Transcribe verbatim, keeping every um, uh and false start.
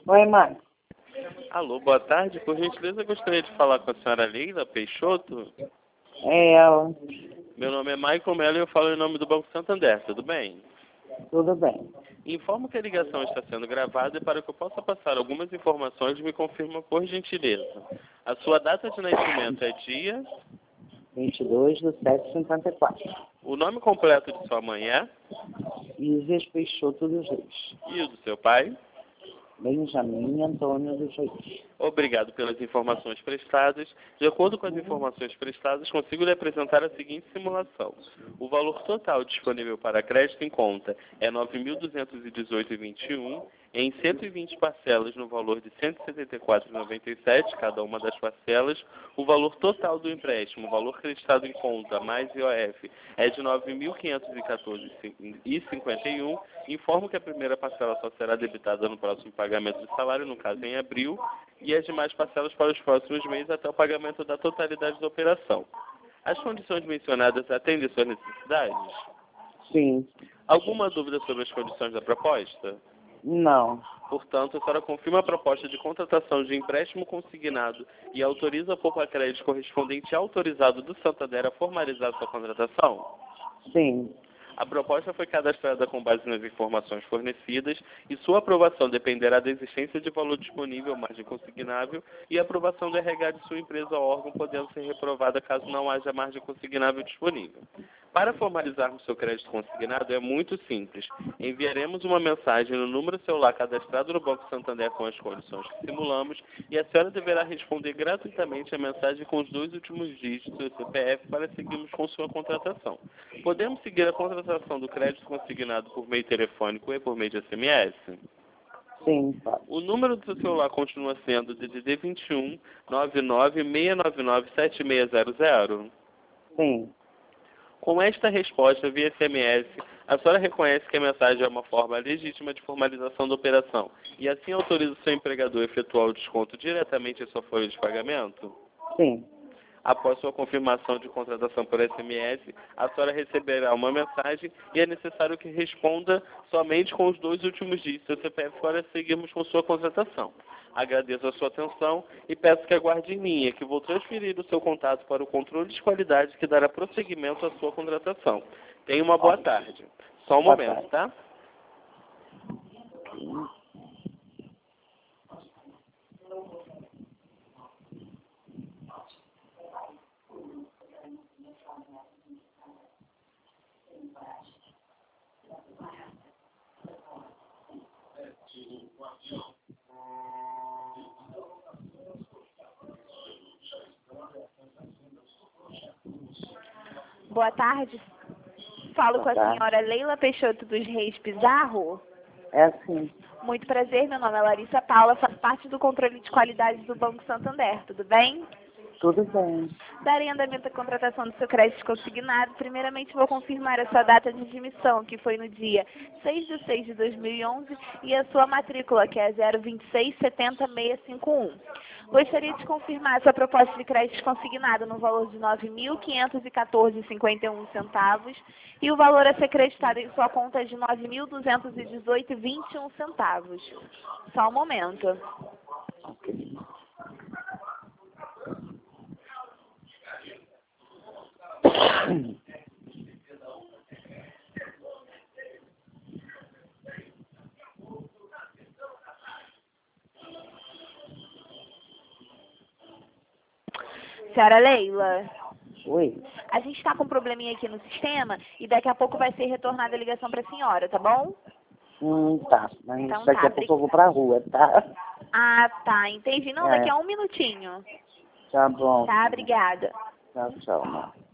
Oi, mãe. Alô, boa tarde. Por gentileza, eu gostaria de falar com a senhora Leila Peixoto. É ela. Meu nome é Michael Mello e eu falo em nome do Banco Santander, tudo bem? Tudo bem. Informo que a ligação está sendo gravada e para que eu possa passar algumas informações, me confirma por gentileza. A sua data de nascimento é dia? vinte e dois de sete de cinquenta e quatro. O nome completo de sua mãe é? Isis Peixoto dos Reis. E o do seu pai? Benjamin Antônio dos Reis. Obrigado pelas informações prestadas. De acordo com as informações prestadas, consigo lhe apresentar a seguinte simulação. O valor total disponível para crédito em conta é nove mil duzentos e dezoito vírgula vinte e um, em cento e vinte parcelas no valor de cento e setenta e quatro vírgula noventa e sete, cada uma das parcelas. O valor total do empréstimo, o valor acreditado em conta, mais I O F, é de nove mil quinhentos e quatorze vírgula cinquenta e um. Informo que a primeira parcela só será debitada no próximo pagamento de salário, no caso em abril, e as demais parcelas para os próximos meses até o pagamento da totalidade da operação. As condições mencionadas atendem suas necessidades? Sim. Alguma dúvida sobre as condições da proposta? Não. Portanto, a senhora confirma a proposta de contratação de empréstimo consignado e autoriza a poupa crédito correspondente autorizado do Santander a formalizar sua contratação? Sim. A proposta foi cadastrada com base nas informações fornecidas e sua aprovação dependerá da existência de valor disponível, margem consignável, e a aprovação do R H de sua empresa ou órgão, podendo ser reprovada caso não haja margem consignável disponível. Para formalizarmos seu crédito consignado é muito simples. Enviaremos uma mensagem no número celular cadastrado no Banco Santander com as condições que simulamos e a senhora deverá responder gratuitamente a mensagem com os dois últimos dígitos do C P F para seguirmos com sua contratação. Podemos seguir a contratação do crédito consignado por meio telefônico e por meio de S M S? Sim, pode. O número do seu celular continua sendo D D D vinte e um, nove nove seis nove nove sete seis zero zero? Sim. Com esta resposta via S M S, a senhora reconhece que a mensagem é uma forma legítima de formalização da operação e assim autoriza o seu empregador a efetuar o desconto diretamente em sua folha de pagamento? Sim. Após sua confirmação de contratação por S M S, a senhora receberá uma mensagem e é necessário que responda somente com os dois últimos dígitos do C P F para seguirmos com sua contratação. Agradeço a sua atenção e peço que aguarde em linha, que vou transferir o seu contato para o controle de qualidade que dará prosseguimento à sua contratação. Tenha uma boa tarde. Só um Boa momento, tarde. tá? Boa tarde. Falo Boa com a tarde. senhora Leila Peixoto dos Reis Pizarro. É assim. Muito prazer, meu nome é Larissa Paula, faço parte do controle de qualidade do Banco Santander, tudo bem? Tudo bem. Darei andamento à contratação do seu crédito consignado. Primeiramente, vou confirmar a sua data de admissão, que foi no dia seis de seis de dois mil e onze, e a sua matrícula, que é zero vinte e seis setenta seiscentos e cinquenta e um. Gostaria de confirmar a sua proposta de crédito consignado no valor de nove mil quinhentos e quatorze reais e cinquenta e um centavos e o valor a ser creditado em sua conta é de nove mil duzentos e dezoito reais e vinte e um centavos. Só um momento. Ok. Senhora Leila, Oi. a gente está com um probleminha aqui no sistema e daqui a pouco vai ser retornada a ligação para a senhora, tá bom? Hum, tá. Mas Então daqui tá, a pouco eu vou pra rua, tá? Ah, tá, entendi. Não, É. daqui a um minutinho. Tá bom. Tá, obrigada. Tchau, tchau, mãe.